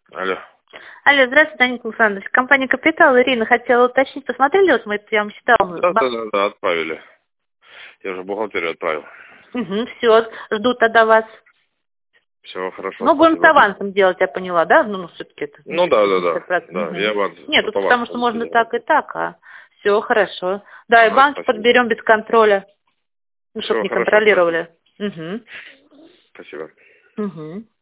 Алло. Алло, здравствуйте, Данил Александрович. Компания «Капитал», Ирина, хотела уточнить, посмотрели, вот я вам считала. Да, отправили. Я уже бухгалтерию отправил. Угу, все, жду тогда вас. Все хорошо. Ну, будем с спасибо. авансом делать, я поняла, да? Ну, все-таки это... Ну да. 50%. Да, Мгм. я аванс. Нет, тут по потому авансу что можно сделал. так и так, а все хорошо. Да, и Ага, банки спасибо. подберем без контроля, ну, чтобы Все не хорошо, спасибо. контролировали. Угу. Спасибо. Угу.